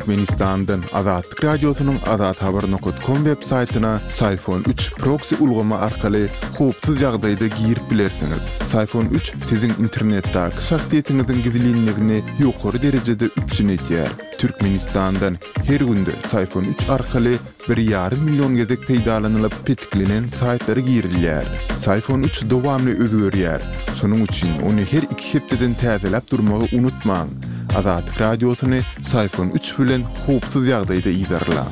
Türkmenistan'dan Azatlyk Radiosynyň azathabar.com web saytyna Sayfon 3 proxy ulgama arkaly howpsuz ýagdaýda girip bilersiňiz. Sayfon 3 siziň internetdäki şahsiýetiňiziň gizliligini ýokary derejede üçinetýär. Türkmenistan'dan her günde Sayfon 3 arkaly 1,5 milyon gezek peýdalanylyp petiklenen saytlara girilýär. Sayfon 3 dowamly özgörýär. Şonuň üçin ony her 2 hepdeden täzelep durmagy unutmaň. Azatlyk Radiosyny Sayfon 3 bilen howpsuz ýagdaýda iýdarlaň.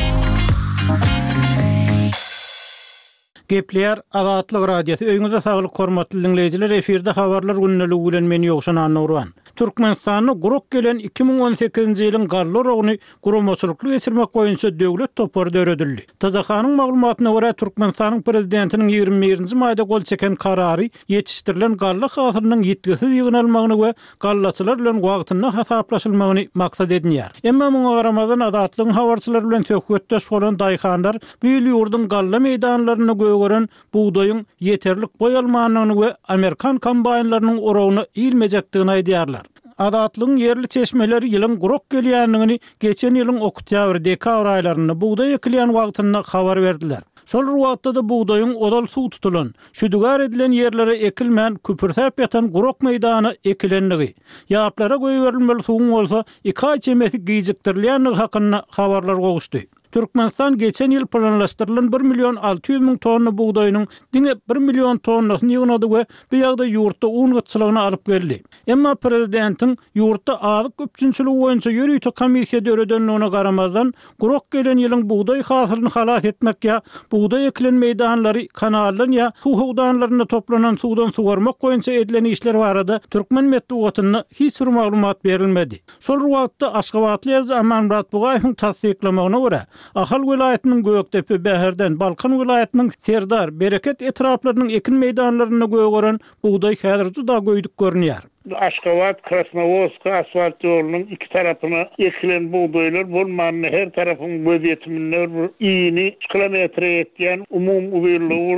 Gepler Azatlyk Radiosu öňüňizde saglyk hormatly dinleýijiler, eferde habarlar günneligi bilen meni ýokşan Anurwan. Türkmenistanyň guruk gelen 2018-nji ýylyň garlar ogyny gurumaçylykly geçirmek boýunça döwlet topary öredildi. TDH-nyň maglumatyna görä Türkmenistanyň prezidentiniň 21-nji maýda gol çeken karary ýetişdirilen garlar hasyrynyň ýetgisiz ýygnalmagyny we gallaçylar bilen wagtyny hasaplaşylmagyny maksat edinýär. Emma muňa garamadan Azatlygyň habarçylary bilen söhbetdeş bolan daýhanlar bu ýyl ýurdun galla meýdanlaryny gören buğdaýyň ýeterlik boy almanyny we Amerikan kombaynlarynyň oragyny ilmejekdigini aýdýarlar. Azatlygyň yerli çeşmeleri ýylyň guruk gelýändigini geçen ýylyň oktyabr-dekabr aýlaryny buğdaý ekilýän wagtyny habar berdiler. Şol wagtda da buğdaýyň odal suw tutulan, şüdügar edilen yerlere ekilmän küpürsäp ýatan guruk meýdany ekilendigi, ýaplara goýberilmeli suwuň bolsa 2 ay çemeti giýjikdirilýändigi hakynda habarlar gowuşdy. Türkmenistan geçen yıl planlaşdyrılan 1.600.000 tonna buğdaýynyň diňe 1 milyon tonnasyny ýygnady we bu ýagda ýurtda un gytçylygyna alyp geldi. Emma prezidentiň ýurtda azyk köpçünçiligi boýunça ýürüýte komissiýa öredenligine garamazdan guruk gelen ýylyň buğdaý hasylyny halas etmek ýa buğdaý ekilen meýdanlary kanallan ýa suw howdanlaryna toplanan suwdan sugarmak boýunça edilen işler barada Türkmen medeniýetyne hiç bir maglumat berilmedi. Şol wagtda Aşgabatly ýazy Amanmurat Bugaýewiň tasdiklamagyna görä Ahal vilayetinin Göktepe, Bäherden, Balkan vilayetinin Serdar, Bereket etraflarının ekin meydanlarını gören buğday häzir da göýdük görünýär. Aşgabat, Krasnovodsk asfalt ýolunyň iki tarapyna ekilen buğdaýlar bolmanyny her tarapyň gözetiminden iýini kilometre etýän umum uzunlygy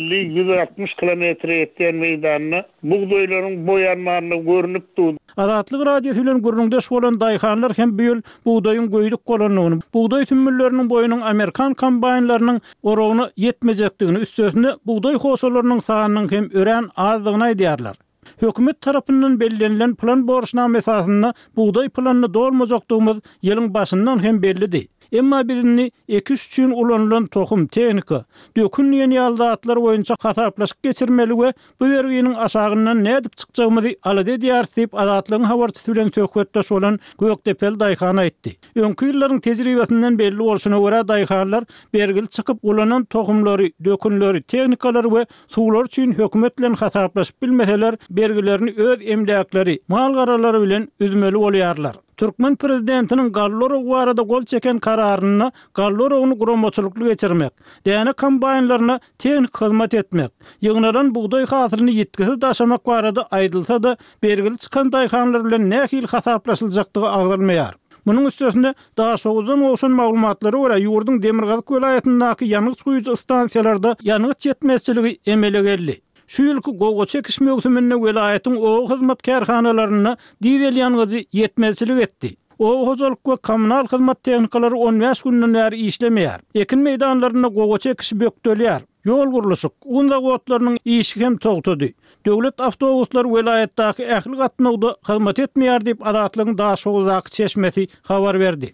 150-160 kilometre etýän meýdanyna buğdaýlaryň boýanmanyny görünip durdy. Azatlyk Radiosu bilen gurrundaş bolan daýhanlar hem bu ýyl buğdaýyň göýdük bolanyny, buğdaý tümmülleriniň boýunyň Amerikan kombaynlarynyň oragyny ýetmejekdigini, üstesinde buğdaý hoşalarynyň sanynyň hem ören azlygyny aýdýarlar. Hökümet tarapyndan bellenlen plan borçname esasında buğday planını dolmajakdygymyz ýylyň başyndan hem bellidi. Emma birini 2-3 üçin ulanylan tohum tehnika, dökünýän ýaldatlar boýunça hasaplaşyp geçirmeli we bu berginiň aşagyndan nädip çykjagymyzy alady diýär diýip Azatlygyň habarçysy bilen söhbetdeş bolan Gökdepel daýhana aýtdy. Öňkü ýyllaryň tejribesinden belli bolşuna görä daýhanlar bergil çykyp ulanan tohumlary, dökünleri, tehnikalary we suwlar üçin hökümet bilen hasaplaşyp bilmeseler bergilerini öz emlakları, mal garalary bilen üzmeli bolýarlar. Türkmen prezidentiniň Gallorog barada gol çeken kararyny Gallorogny gurumaçylykly geçirmek, däne kombaynlaryna tehnik hyzmat etmek, ýygnalan buğdaý hasylyny ýetkisiz daşamak barada aýdylsa da bergili çykan daýhanlar bilen nähil hasaplaşyljakdygy aýdylmaýar. Munyň üstesinde daha şowdan olşan maglumatlary görä ýurdun Demirgazyk vilayatynyňky ýanyk suýucu stansiýalarda ýanyk ýetmezçiligi emele geldi. Şu ýylky gogo çekiş mögsüminde welaýatyň o hyzmat kärhanalaryna dizel ýanygy ýetmezçilik etdi. O hojalyk we kommunal hyzmat tehnikalary 15 günden bäri işlemeýär. Ekin meýdanlaryna gogo çekiş bökdelýär. Ýol gurulşyk, unda gotlarynyň işi hem togtady. Döwlet awtobuslar welaýatdaky ähli gatnawda hyzmat etmeýär diýip Azatlygyň daha şowdaky çeşmesi habar berdi.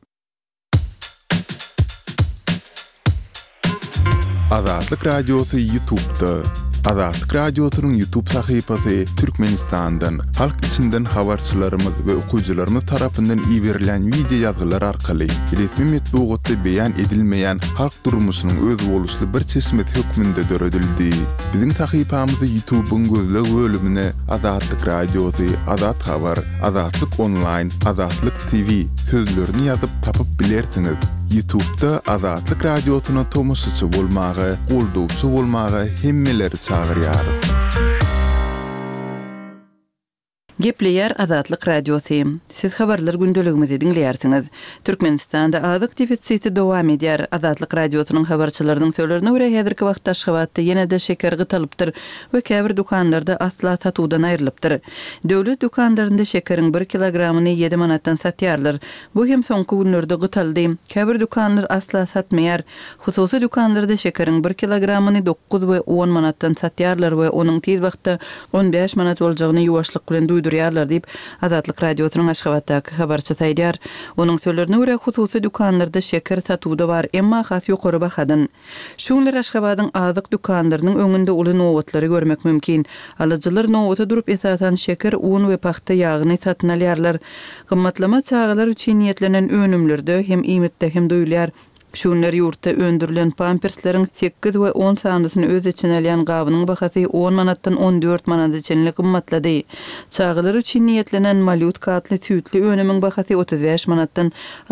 Azatlyk Radiosu YouTube'da. Azatlyk Radiosynyň YouTube sahypasy Türkmenistandan, halk içinden habarçylarymyz we okuwçylarymyz tarapyndan iýerilen video ýazgylar arkaly resmi metbuatda beýan edilmeýän halk durmuşynyň öz boluşly bir çeşmet hökmünde döredildi. Biziň sahypamyzy YouTube'un gözleg bölümine Azatlyk Radiosu, Azat Habar, Azatlyk Online, Azatlyk TV sözlerini ýazyp tapyp bilersiňiz. YouTube'da Azatlyk Radiosyna tomoşaçy bolmagy, goldowçy bolmagy hemmeleri çagyrýar. Gepleyer Azatlyk Radiosu. Siz habarlar gündeligimizi dinleýärsiňiz. Türkmenistanda azyk defitsiti dowam edýär. Azatlyk Radiosynyň habarçylarynyň söýlerine görä häzirki wagtda Aşgabatda ýene-de şeker gytalypdyr we käbir dukanlarda asla satuwdan aýrylypdyr. Döwlet dukanlarynda şekeriň 1 kilogramy 7 manatdan satýarlar. Bu hem soňky günlerde gytaldy. Käbir dukanlar asla satmaýar. Hususy dukanlarda şekeriň 1 kilogramy 9 we 10 manatdan satýarlar we onuň tez wagtda 15 manat boljagyny ýuwaşlyk bilen duýdurýarlar diýip Azatlyk Radiosynyň Aşgabatdaky habarçysy aýdýar. Onuň söýlerine görä hususy dukanlarda şeker satywda bar, emma has ýokary bahadan. Şuňlar Aşgabatyň azyk dukanlarynyň öňünde uly nowatlary görmek mümkin. Alyjylar nowata durup esasan şeker, un we paxta ýagyny satyn alýarlar. Gymmatlama çağalar üçin niýetlenen önümlerde hem iýmitde hem doýulýar. Şunlar ýurtda öndürilen pampersleriň 8 we 10 sanasyny öz içine alýan gabynyň bahasy 10 manatdan 14 manat içinlik gymmatlady. Çağlar üçin niýetlenen malyutka atly tüýtli önümiň bahasy 35 manatdan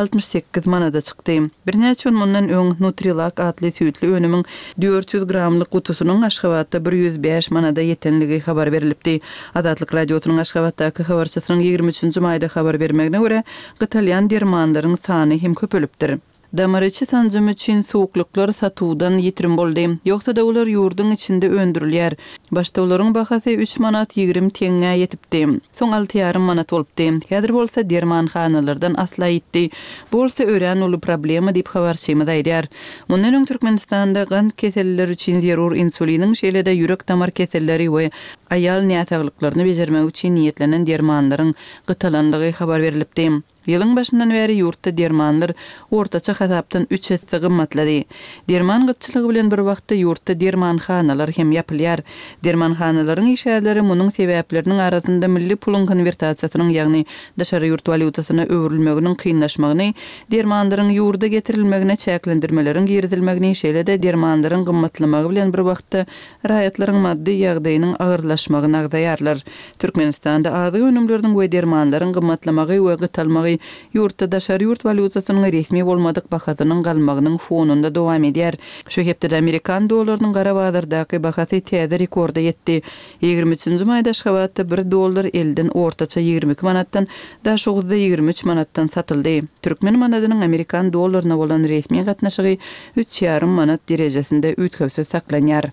68 manata çykdy. Birnäçe gün mundan öň Nutrilak atly tüýtli önümiň 400 gramlyk gutusynyň Aşgabatda 105 manata ýetenligi habar berilipdi. Azatlyk Radiosynyň Aşgabatdaky habarçysynyň 23-nji maýda habar bermegine görä, gytalýan dermanlaryň sany hem köpelipdir. Damarçy sanjym üçin soğukluklar satywdan ýetirim boldy. Ýoksa da ular ýurduň içinde öndürilýär. Başda olaryň bahasy 3 manat 20 teňe ýetipdi. Soň 6,5 manat bolupdy. Häzir bolsa dermanhanalardan asla ýetdi. Bolsa ören uly problema diýip habarçymyz aýdýar. Mundan öň Türkmenistanda gant keselleri üçin zerur insuliniň şeýlede ýürek damar keselleri we aýal näsaglyklaryny bejermek üçin niýetlenen dermanlaryň gytalanlygy habar berilipdi. Ýylyň başyndan bäri ýurtda dermanlar ortaça hasapdan 3 hesse gymmatlady. Derman gytçylygy bilen bir wagtda ýurtda dermanhanalar hem ýapylýar. Dermanhanalaryň işärleri munyň sebäpleriniň arasynda milli pulun konvertasiýasynyň, ýagny daşary ýurt walutasyna öwrülmeginiň kynlaşmagyny, dermanlaryň ýurda getirilmegine çäklendirmeleriň girizilmegini, şeýle-de dermanlaryň gymmatlamagy bilen bir wagtda raýatlaryň maddi ýagdaýynyň agyrlaşmagyny agdaýarlar. Türkmenistanda azyk önümleriniň we dermanlaryň gymmatlamagy we gytalmagy ýurtda daşary ýurt walutasynyň resmi bolmadyk bahasynyň galmagynyň fonunda dowam edýär. Şu hepde Amerikan dollarynyň gara bazardaky bahasy täze rekorda ýetdi. 23-nji maýda Aşgabatda 1 dollar elden ortaça 22 manatdan daş 23 manatdan satyldy. Türkmen manadynyň Amerikan dollaryna bolan resmi gatnaşygy 3,5 manat derejesinde üýtgewse saklanýar.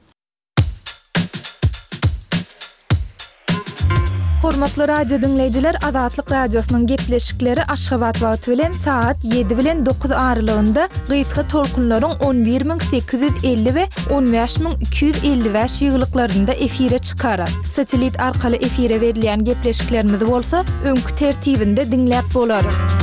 Hormatly radio dinleýijiler, Azatlyk Radiosynyň gepleşikleri Aşgabat wagty bilen saat 7 bilen 9 aralygynda gysga tolkunlaryň 11850 we 15255 ýyglyklarynda efire çykarar. Satelit arkaly efire berilýän gepleşiklerimiz bolsa öňkü tertibinde dinläp bolar.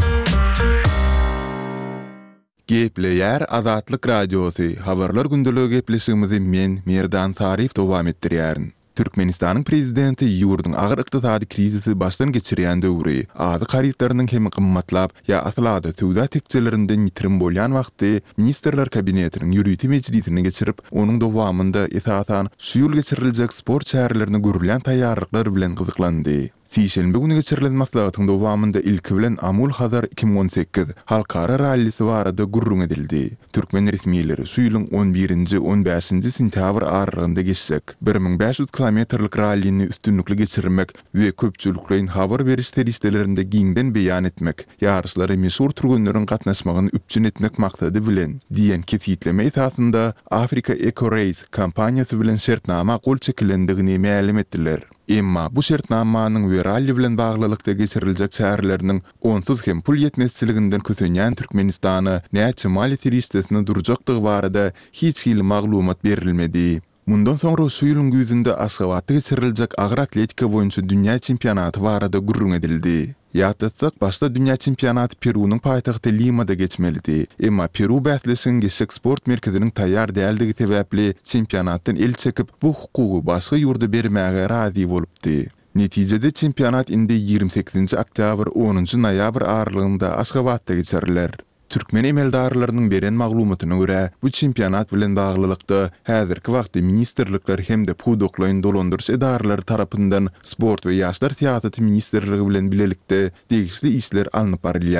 Gepleýär Azatlyk Radiosy. Habarlar gündeligi gepleşigimizi men Merdan Sarif dowam etdirýärin. Türkmenistanyň prezidenti ýurduň agyr ykdysady krizisi başdan geçirýän döwri, azyk haritlarynyň hem gymmatlap ýa aslada töwda tekçelerinden ýitirim bolýan wagty ministrler kabinetiniň ýürüýti mejlisini geçirip, onuň dowamında esasan şu ýyl geçiriljek sport şäherlerini görülen taýýarlyklar bilen gyzyklandy. Sişenbe günü geçirilen maslahatyň dowamında ilki bilen Amul Hazar 2018 halkara rallisi barada gurrun edildi. Türkmen resmiýetleri şu ýylyň 11-nji 15-nji sentyabr aralygynda geçsek 1500 kilometrlik rallini üstünlükli geçirmek we köpçüliklerin habar beriş seristelerinde giňden beýan etmek, ýarışlara meşhur türgünleriň gatnaşmagyny üpçün etmek maksady bilen diýen kefitleme esasında Afrika Eco Race kampaniýasy bilen şertnama gol çekilendigini ma'lum etdiler. Emma bu şertnamanyň we rally bilen baglylykda geçiriljek şäherleriniň onsuz hem pul ýetmezçiliginden kösenýän Türkmenistany näçe mali seristesine durjakdygy barada hiç ýyl maglumat berilmedi. Mundan soňra şu ýylyň güzünde Aşgabatda geçiriljek agyr atletika boýunça dünýä çempionaty barada gurrun edildi. Ýatsak başda dünýä çempionaty Perunyň paýtagty Limada geçmelidi. Emma Peru bätlesiň geçik sport merkeziniň taýýar däldigi sebäpli çempionatdan el çekip bu hukugy başga ýurda bermäge razy bolupdy. Netijede çempionat indi 28-nji oktyabr 10-njy noýabr aralygynda Aşgabatda geçiriler. Türkmen emeldarlarynyň beren maglumatyna görä, bu çempionat bilen baglylykda häzirki wagtda ministrlikler hem de pudoklaryň dolandyrys edarlary tarapyndan sport we ýaşlar siýasaty ministrligi bilen bilelikde degişli işler alınıp barylýar.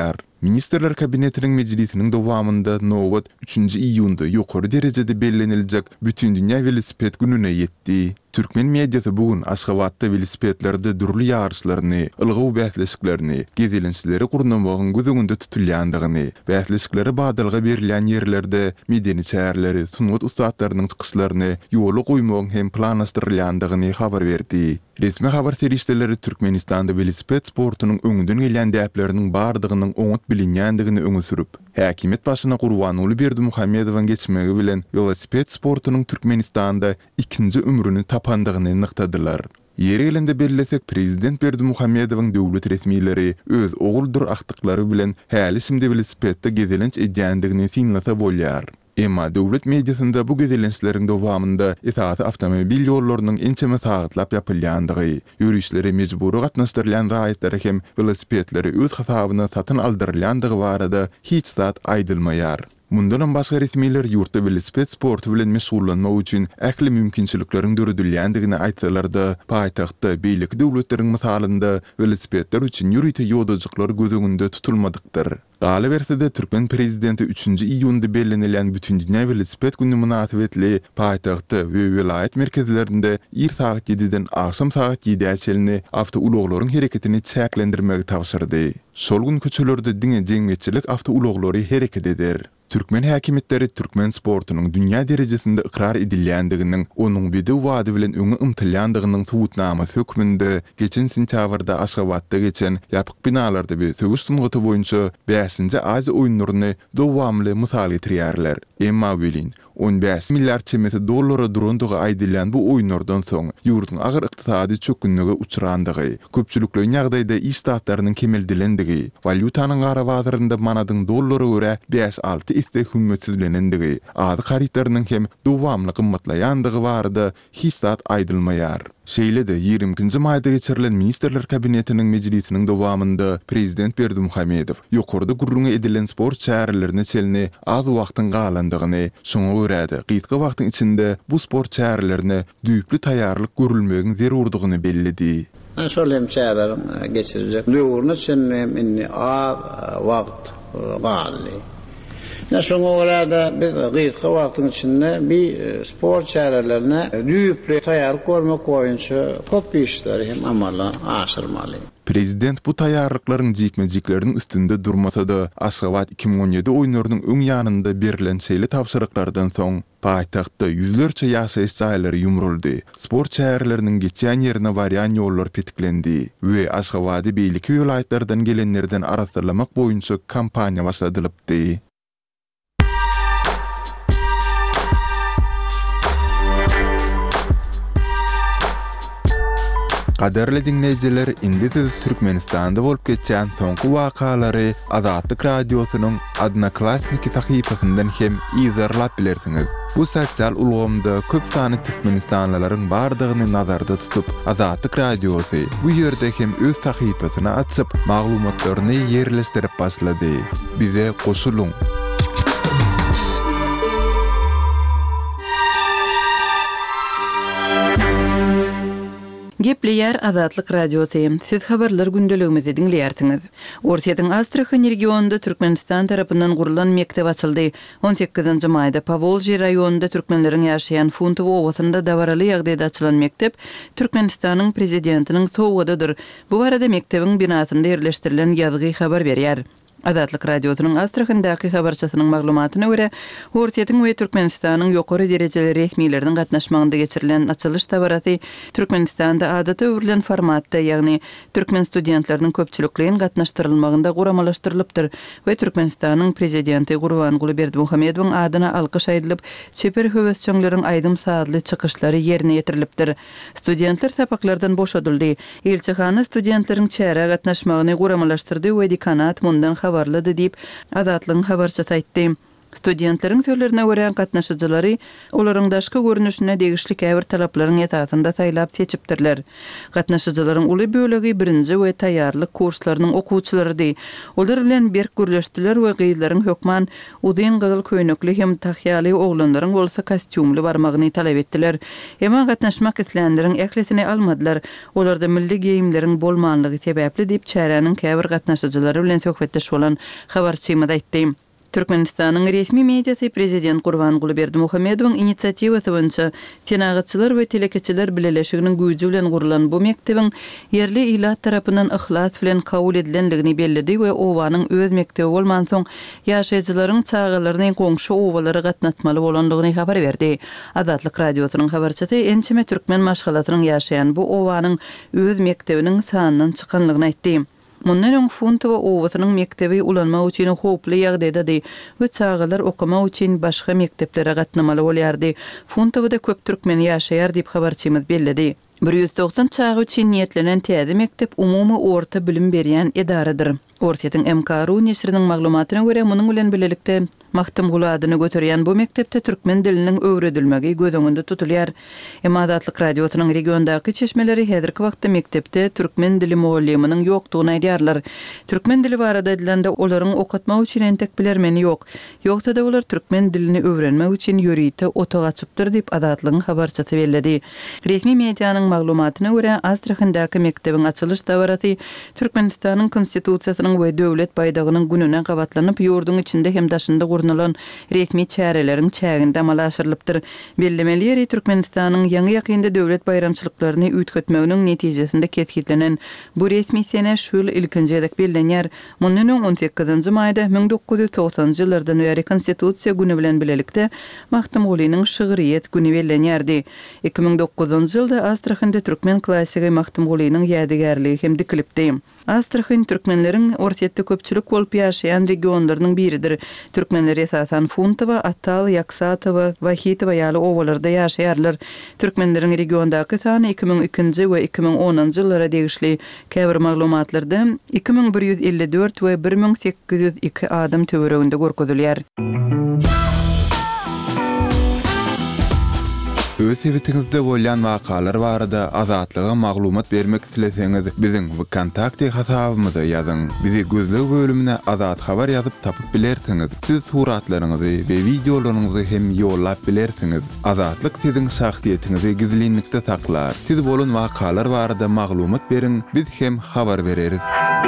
Ministerler Kabinetinin meclisinin dowamında nowat 3 iyunda ýokary derejede bellenilejek bütün dünya velosiped gününe ýetdi. Türkmen mediýasy bugün Aşgabatda velosipedlerde dürli ýarışlaryny, ılgyw bähleşiklerini, gezilençleri gurnamagyň gözüňünde tutulýandygyny, bähleşiklere badalga berilýän ýerlerde medeni çäherleri, sungat ustadlarynyň çykyşlaryny ýoly goýmagyň hem planlaşdyrylýandygyny habar berdi. Resmi habar serişdeleri Türkmenistanda velosiped sportunyň öňünden gelýän däpleriniň bardygynyň oňut bilinýändigini öňe sürüp, häkimet başyna Gurbanuly Berdimuhammedowyň geçmegi bilen velosiped sportunyň Türkmenistanda ikinji ömrüni tapandygyny nyktadylar. Ýeri gelende belläsek prezident Berdimuhammedowyň döwlet resmileri öz oguldur akdyklary bilen häli simde velosipedde gezelenç edýändigini siňlasa bolýar. Emma döwlet mediasynda bu gezelençleriň dowamında esasy awtomobil ýollarynyň ençeme sagytlap ýapylýandygy, ýürüşlere mejburi gatnaşdyrılan raýatlary hem velosipedleri öz hasabyna satyn aldyrylýandygy barada hiç zat aýdylmaýar. Mundan başga resmiler ýurtda velosiped sportu bilen meşgullanmak üçin ähli mümkinçilikleriň döredilýändigini aýtsalar-da, paýtagtda beýlik döwletleriň misalynda velosipedler üçin ýürüýte ýodajyklar gözüňünde tutulmadykdyr. Galy bersede Türkmen prezidenti 3 iyunda bellenilýän bütün dünya velosiped günü münasibetli paýtagtda we vilayet merkezlerinde ir saat 7-den akşam saat 7-ä çelini awtouloklaryň hereketini çäklendirmegi tapşyrdy. Şol gün köçelerde diňe jeňmetçilik awtouloklary hereket eder. Türkmen häkimetleri Türkmen sportunyň dünya derejesinde ikrar edilýändiginiň, onuň bidi wady bilen öňe ymtylýandygynyň subutnamasy hökmünde geçen sentýabrda Aşgabatda geçen ýapyk binalarda we söwüş sungaty boýunça 5-nji Aziýa oýunlaryny dowamly mysal getirýärler. Emma welin 15 milyar çemeti dollara durunduğu aýdylýan bu oýunlardan soň ýurtyň agyr ykdysady çökünlige uçurandygy, köpçülikli ýagdaýda istatlarynyň kemeldilendigi, valyutanyň gara bazarynda manadyň dollara görä 5-6 iste hümmetlenendigi, ady haritlarynyň hem dowamly gymmatlaýandygy barada hiç zat aýdylmaýar. Şeýle-de 20-nji maýda geçirilen Ministerler Kabinetiniň mejlisiniň dowamında prezident Berdimuhammedow ýokarda gurrunga edilen sport çäherlerini çelini az wagtyň galandygyny, şoňa görä-de gysga wagtyň içinde bu sport çäherlerini düýpli taýýarlyk görülmegiň zerurdygyny bellidi. Şol hem çäherler geçirecek. Löwrüne çennem inni az wagt galy. Şoňa görä-de biz gysga wagtyň içinde bir sport çäherlerine düýpli taýýarlyk görmek boýunça köp işleri hem amala aşyrmaly. Prezident bu taýýarlyklaryň jikmejikleriniň üstünde durmasa-da Aşgabat 2017 oýunlarynyň öň ýanynda berilen şeýle tapşyryklardan soň paýtagtda ýüzlerçe ýaşaýyş jaýlary ýumruldy. Sport çäherleriniň geçýän ýerine barýan ýollar petiklendi we Aşgabaty beýlik ýolaýtlardan gelenlerden arasyrlamak boýunça kampaniýa başladylypdy. Kaderli dinleyijiler, indi siz Türkmenistanda bolup geçýän soňky wakalary Azatlyk radiosynyň Adnaklasniki tahypasyndan hem izarlap bilersiňiz. Bu sosial ulgamda köp sany Türkmenistanlylaryň bardygyny nazarda tutup, Azatlyk radiosy bu ýerde hem öz tahypasyny açyp, maglumatlaryny ýerleşdirip başlady. Bize goşuluň. Gepleýär Azatlyk radiosy. Siz habarlar gündeligimizi dinleýärsiňiz. Orsiýatyň Astrahan regionunda Türkmenistan tarapyndan gurulan mektep açyldy. 18-nji maýda Powolji raýonunda türkmenleriň ýaşaýan Funtow owasynda dawaraly ýagdaýda açylan mektep Türkmenistanyň prezidentiniň sowgadydyr. Bu barada mektebiň binasynda ýerleşdirilen ýazgy habar berýär. Azatlyk radiosynyň Astrahandaky habarçysynyň maglumatyna görä, Orsiýatyň we Türkmenistanyň ýokary derejeli resmileriniň gatnaşmagynda geçirilen açylyş tabarasy Türkmenistanda adata öwrilen formatda, ýagny türkmen studentleriniň köpçülikliň gatnaşdyrylmagynda guramalaşdyrylypdyr we Türkmenistanyň prezidenti Gurbanuly Berdimuhammedowyň adyna alkyş aýdylyp, çeper höwesçiňleriň aýdym saatly çykyşlary ýerine ýetirilipdir. Studentler tapaklardan boşadyldy. Elçihana studentleriň çäre gatnaşmagyny guramalaşdyrdy we dekanat mundan habarlady diýip Azatlyň habarçysy aýtdy. Studentlaryň söýlerine görä gatnaşyjylary olaryň daşky görnüşine degişli käbir talaplaryň ýetatynda taýlap seçipdirler. Gatnaşyjylaryň uly bölegi birinji we taýýarlyk kurslarynyň okuwçylarydy. Olar bilen berk gürleşdiler we gyzlaryň hökman udyn gyzyl köýnekli hem tahyýaly oglanlaryň bolsa kostyumly barmagyny talap etdiler. Emma gatnaşmak isleýänleriň ekletini almadylar. Olarda milli geyimleriň bolmanlygy sebäpli diýip çäräniň käbir gatnaşyjylary bilen söhbetdeş bolan habarçymyda aýtdy. Türkmenistanyň resmi mediasy prezident Gurbanguly Berdimuhammedowyň initsiatiwasy boýunça tenagatçylar we telekeçiler bileleşiginiň güýji bilen gurulan bu mektebiň yerli ilat tarapyndan ihlas bilen kabul edilenligini bellidi we owanyň öz mektebi bolman soň ýaşaýjylaryň çağalaryny goňşy owalary gatnatmaly bolandygyny habar berdi. Azatlyk radiosynyň habarçysy ençeme türkmen maşgalatynyň ýaşaýan bu owanyň öz mektebiniň sanynyň çykanlygyny aýtdy. Mundan öň Funtowa owasynyň mektebi ulanmak üçin hoply ýagdaýda we çağalar okumak üçin başga mekteplere gatnamaly bolýardy. Funtowada köp türkmen ýaşaýar diýip habarçymyz bellidi. 190 çağı üçin niýetlenen täze mektep umumy orta bilim berýän edaradyr. Ortaýyň MKRU nesriniň maglumatyna görä munyň bilen bilelikde Mahtumguly adyny göterýän bu mektepde türkmen diliniň öwredilmegi göz öňünde tutulýar. Azatlyk radiosynyň regiondaky çeşmeleri häzirki wagtda mektepde türkmen dili mualliminiň ýokdugyny aýdýarlar. Türkmen dili barada edilende olaryň okatmak üçin entek bilermeni ýok. Ýoksa da olar türkmen dilini öwrenmek üçin ýörite otak açypdyr diýip Azatlygyň habarçysy bellidi. Resmi mediýanyň maglumatyna görä Astrahandaky mektebiň açylyş dawarasy Türkmenistanyň konstitusiýasynyň we döwlet baýdagynyň gününe gabatlanyp ýurdun içinde hem daşynda gurnulan resmi çäreleriň çäginde amalaşyrylypdyr. Bellemeleri Türkmenistanyň ýangy ýakynda döwlet bayramçylyklaryny üýtgetmeginiň netijesinde ketkitlenen bu resmi sene şu ýyl ilkinji edek bellenýär. Mundan 18-nji maýda 1990-njy ýyllardan beri konstitusiýa güni bilen bilelikde Mahtumgulynyň şygyryýet güni bellenýärdi. 2009-njy ýylda Astrahanda türkmen klassigi Mahtumgulynyň ýadygarlygy hem dikilipdi. Astrahan türkmenleriň ortaýatda köpçülik bolup ýaşaýan regionlarynyň biridir. Türkmenler esasan Funtowa, Atal, Yaksatowa, Wahitowa ýaly owalarda ýaşaýarlar. Türkmenleriň regiondaky sany 2002-nji we 2010-njy ýyllara degişli käbir maglumatlarda 2154 we 1802 adam töwereginde görkezilýär. Öz sebetiňizde bolýan wakalar barada azatlyga maglumat bermek isleseňiz biziň kontakty hasabymyza ýazyň. Bizi gözlegi bölümine azat habar ýazyp tapyp bilersiňiz. Siz suratlaryňyzy we videolaryňyzy hem ýollap bilersiňiz. Azatlyk siziň şahsiýetiňizi gizlinlikde saklar. Siz bolan wakalar barada maglumat beriň, biz hem habar bereriz.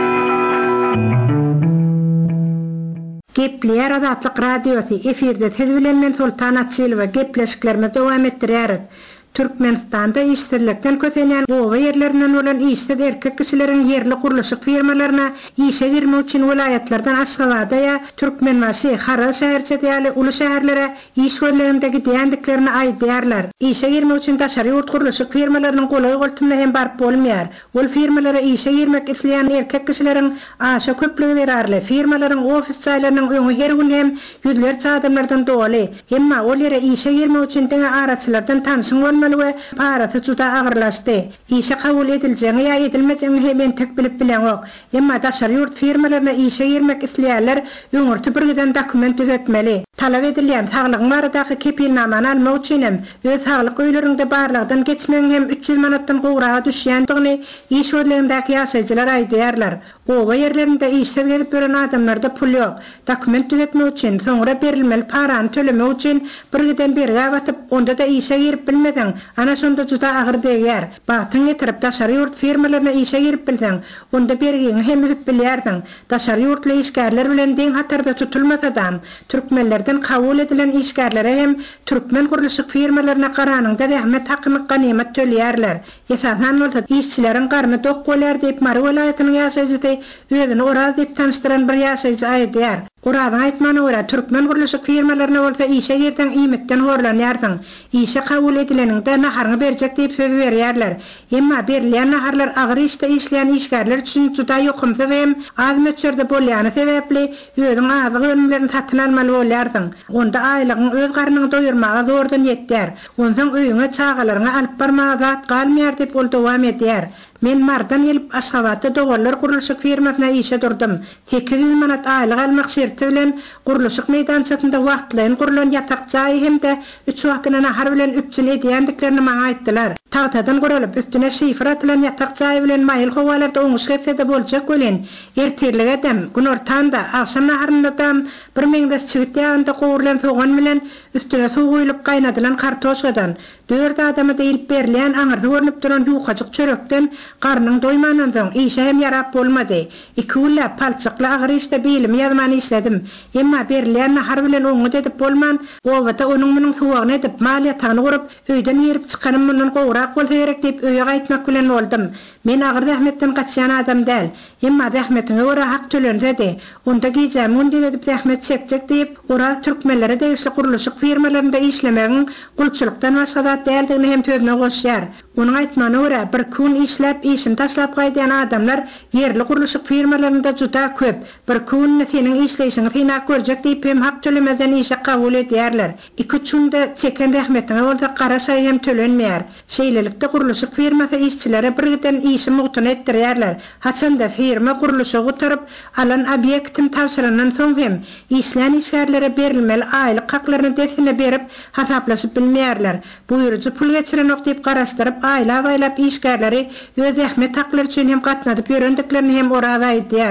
Gepleýär Azatlyk radiosu efirde siz bilen men Sultan Atçylywa gepleşiklerimi dowam etdirýäris. Türkmenistanda işsizlikden kösenýän gowy ýerlerinden bolan işsiz erkek kişileriň yerli gurulşyk firmalaryna işe girmek üçin vilayatlardan Aşgabatda ýa Türkmenbaşy, Haral şäherçe ýaly uly şäherlere iş gönderendigi diýendiklerini aýdýarlar. İşe girmek üçin daşary ýurt gurulşyk firmalarynyň golay goltumna hem barp bolmaýar. Ol firmalara işe girmek isleýän erkek kişileriň aşa köpligi derarly. Firmalaryň ofis çaýlarynyň öňü her gün hem ýüzlerçe adamlardan doly. Emma ol ýere işe girmek üçin deňe araçylardan tanışyň we parasy juda agyrlaşdy. İşe kabul ediljeňi ýa edilmejeňi hemen tek bilip bilen ok. Emma daşary ýurt firmalaryna işe girmek isleýärler öňürtü birgiden dokument düzetmeli. Talap edilýän saglyk baradaky kepilnamany almak üçin hem öz saglyk öýlerinde barlygdan geçmeň hem 300 manatdan gowrağa düşýändigini iş öýlerindäki ýaşaýjylar aýdýarlar. Owa ýerlerinde işe gelip gören adamlarda pul ýok. Dokument düzetmek üçin soňra berilmeli parany tölemek üçin birgiden berge batyp onda da işe girip bilmeden ana şonda juda agyr degýär. Batyň getirip daşary ýurt firmalaryna işe girip bilseň, onda bergiňi hem bilip bilýärdiň. Daşary ýurtly işgärler bilen deň hatarda tutulmasada, türkmenlerden kabul edilen işgärlere hem türkmen gurulşyk firmalaryna garanyňda zähmet hakyny ganymet tölýärler. Esasan bolsa işçileriň garny tok bolýar diýip Mary welaýatynyň ýaşaýjy özüni Oraz diýip tanıştyran bir ýaşaýjy aýdýar. Oradan aýtmany görä türkmen gurulşyk firmalaryna bolsa işe girden iýmitden horlanýardyň. İşe kabul edileninde naharyny berjek diýip söz berýärler. Emma berilýän naharlar agyr işte işleýän işgärler üçin juda ýokymsy hem az möçerde bolýany sebäpli özüň azyk önümlerini satyn almaly bolýardyň. Onda aýlygyň öz garnyny doýurmaga zordan ýetýär. Ondan öýüňe çağalaryňa alyp barmaga zat galmaýar diýip ol dowam edýär. Men mardan gelip Aşgabatda dogallar guruluşyk firmasyna işe durdum. 800 manat aylyk almak şerti bilen guruluşyk meýdançasynda wagtlaryň gurulan ýatak jaý hemde 3 wagtyna nahar bilen üpçün edýändiklerini maňa aýtdylar. Tagtadan guralyp üstüne şifr atylan ýatak jaý bilen maýyl howalarda oňuş getsede boljak bilen ertirlik edem gün ortanda akşam naharynda da 1000 çygyt ýagynda gowrulan soğan bilen üstüne suw goýulyp gaýnadylan kartoşkadan 4 adama diýip berilýän aňyrda görünüp duran ýukaçyk çörekden garnyň doýmandan soň işe hem ýarap bolmady. 2 ulla palçykly agyr işte bilim ýazmany işledim. Emma berilýän nahar bilen oňu edip bolman, gowata onuň meniň suwagyny edip malyatany gurup öýden ýerip çykanym bilen gowrak bolsa gerek diýip öýe gaýtmak bilen oldum. Men agyr rahmetden gaçýan adam däl. Emma rahmetine görä hak tölenredi. Onda gijäm mundi edip rahmet çekjek diýip ora türkmenlere degişli guruluşyk firmalarynda işlemegiň gulçylykdan başga zat däldigini hem tödüne goşýar. Onuň aýtmany görä bir gün işläp işini taşlap gaýdan adamlar yerli guruluşyk firmalarynda juda köp. Bir gün seniň işleýişiňi hynak görjek diýip hem hak tölemeden işe kabul edýärler. 2 günde çeken rahmetine orada garaşy hem tölenmeýär. Şeýlelikde guruluşyk firmasy işçilere birden işi mugtun etdirýärler. Haçanda firma guruluşy gutarıp alan obyektin tawsyranyň soň hem işlän işgärlere berilmeli aýlyk haklaryny desine berip hasaplaşyp bilmeýärler. Buýrujy pul geçirenok diýip garaşdyryp aýlap işgärleri öz ähmet haklary üçin hem gatnadyp ýörendiklerini hem orada aýdýar.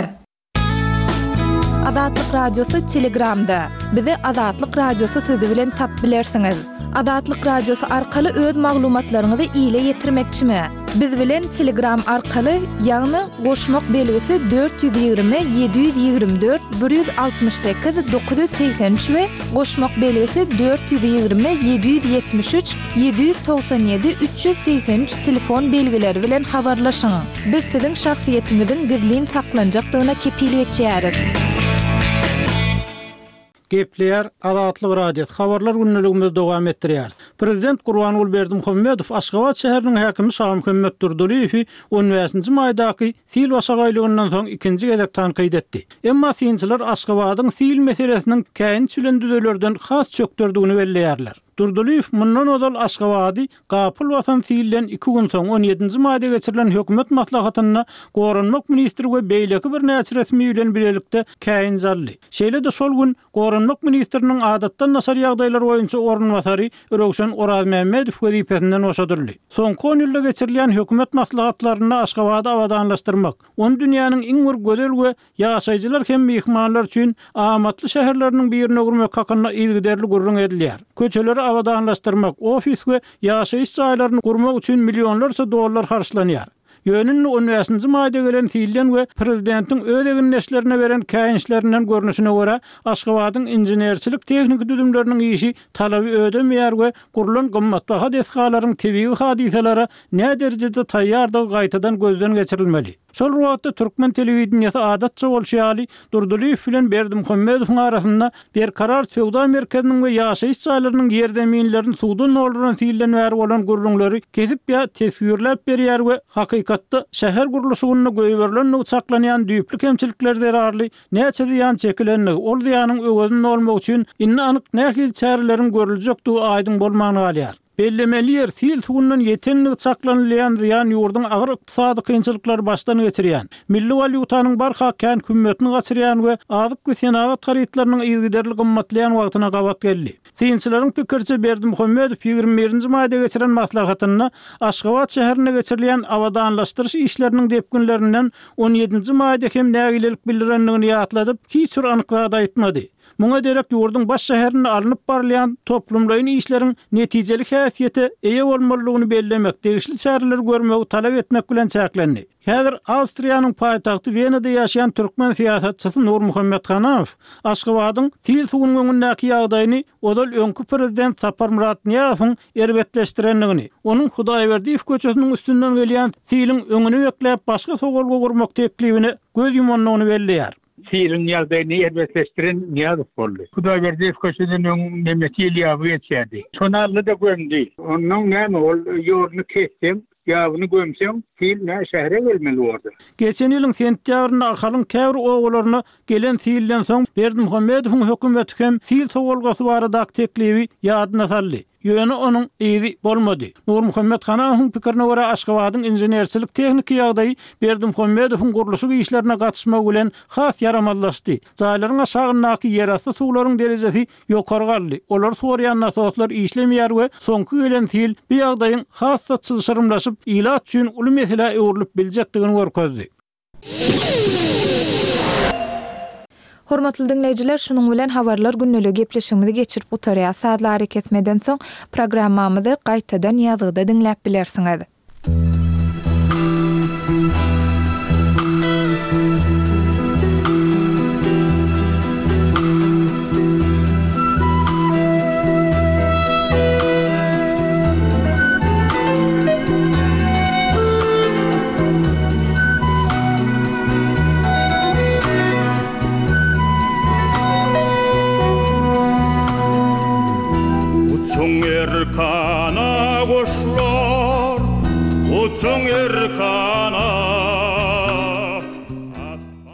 Adatlyk radiosu Telegramda. Bizi Adatlyk radiosu sözü bilen tap bilersiňiz. Adatlyk radiosu arkaly öz maglumatlaryňyzy ýyle ýetirmekçimi? Biz bilen Telegram arkaly ýagny goşmak belgisi 420 724 168 983 we goşmak belgisi 420 773 797 383 telefon belgileri bilen habarlaşyň. Biz siziň şahsiýetiňiziň gizlin saklanjakdygyna kepiliyet edýäris. Gepleýär Adatlyk radio habarlar günneligimiz dowam etdirýär. Prezident Gurbanuly Berdimuhammedow Aşgabat şäheriniň häkimi Şahym Hümmet Durduliýewi 15-nji maýdaky fil wasagaýlygyndan soň ikinji gezek tanqid etdi. Emma fiilçiler Aşgabatyň fil meselesiniň käýin çülendülerden has çökdürdigini belleýärler. Durduliýew mundan odal Aşgabaty gapyl watan fiillen 2 gün soň 17-nji maýda geçirilen hökümet maslahatyna Gorunmak ministri we beýleki bir näçe resmi bilen bilelikde käýin zally. Şeýle-de şol gün Gorunmak ministriniň adatdan nasar ýagdaýlar boýunça orunmasary Öregşen Oraz Mehmedow wezipesinden oşadyrly. Soňky 10 ýylda geçirilen hökümet maslahatlaryny Aşgabaty awadanlaşdyrmak, onu dünýäniň iň bir gözel we ýaşaýjylar hem mehmanlar üçin amatly şäherleriniň birine gurmak hakyna ilgiderli gurrun edilýär. Köçeleri awadanlaşdyrmak, ofis we ýaşaýyş jaýlaryny gurmak üçin millionlarça dollar harçlanýar. Ýönünni 15-nji maýda gelen fiilden we prezidentiň öz eginleşlerine beren käýinçlerinden görnüşine görä Aşgabatyň injenerçilik tehnik düdümleriniň işi talaby ödemeýär we gurulan gymmatbaha deskalaryň tebigi hadiselere nä derejede taýýardygy gaýtadan gözden geçirilmeli. Şol wagtda Türkmen telewizionyasy adatça bolşýaly Durduliýew bilen Berdimuhammedowyň arasynda bir karar Söwda merkeziniň we ýaşaýyş jaýlarynyň ýerdeminlerini suwdan nolduran fiilden bäri bolan gurulňlary kesip ýa teswirläp berýär we hakykatda şäher guruluşyny göýberilen uçaklanýan düýpli kemçilikler derarly näçe ýan çekilenligi ol ýanyň öwedini olmak üçin inne anyk nähil çärelerin görüljekdigi aýdyň bolmany galýar. Bellemeli yer fil tuğundan yetenlik saklanılayan ziyan yurdun ağır iqtisadi kıyınçılıkları baştan geçiriyen, milli valyutanın barqa kän kümmetini gaçıryan ve azık güsenagat karitlarının ilgiderli gımmatlayan wagtyna gabat geldi. Fiilçilerin pikirçe Berdimuhammedow 21-nji maýda geçiren maslahatyna Aşgabat şäherine geçirilen awadanlaşdyryş işleriniň depkinlerinden 17-nji maýda hem nägilelik bildirenligini ýatladyp hiç bir anyklykda aýtmady. Muňa derek ýurdun baş şäherine alınıp barlayan toplumlaryň işleriň netijelik häsiýete eýe bolmalygyny bellemek, degişli çäreler görmegi talap etmek bilen çäklendi. Häzir Awstriýanyň paýtagty Wenada ýaşaýan türkmen siýasatçysy Nur Muhammedow Aşgabatyň fil suwunyň öňündäki ýagdaýyny odal öňkü prezident Sapar Muratdiýawowyň erbetleşdirenligini, onuň Hudaýberdiýew köçesiniň üstünden gelýän filin öňüne bekläp başga sowgalga gurmak teklibini göz yumanlygyny belleýär. Fiilin ýagdaýyny erbetleşdiren Niýazow boldy. Hudaýberdiýew köşesiniň nemeti ýaby etýärdi. Tonally da gömdi. Onuň näme ol ýorny kessem, ýabyny gömsem, fil nä şähere gelmeli boldy. Geçen ýylyň sentýabrynda ahalyň käbir oglaryna gelen fiilden soň Berdimuhammedowyň hökümeti hem fil sowgalgasy barada teklibi ýadyna saldy. ýöne onuň ýygy bolmady. Nur Muhammed Hanaň pikirine görä Aşgabatyň inženerçilik tehnik ýagdaýy Berdimuhammedowyň gurulşy işlerine gatnaşmak bilen has yaramazlaşdy. Jaýlaryň aşagyndaky ýerasty suwlaryň derejesi ýokary galdy. Olar soýan nasoslar işlemýär we soňky gelen sil bu ýagdaýyň hassa çylşyrymlaşyp ilaç üçin uly mesele öwrülip biljekdigini görkezdi. Hormatly dinleýijiler, şunuň bilen habarlar günneligi gepleşigimizi geçirip utarýar. Saatlar kesmeden soň programmamyzy gaýtadan ýazgyda dinläp bilersiňiz. Kana koşlar, uçun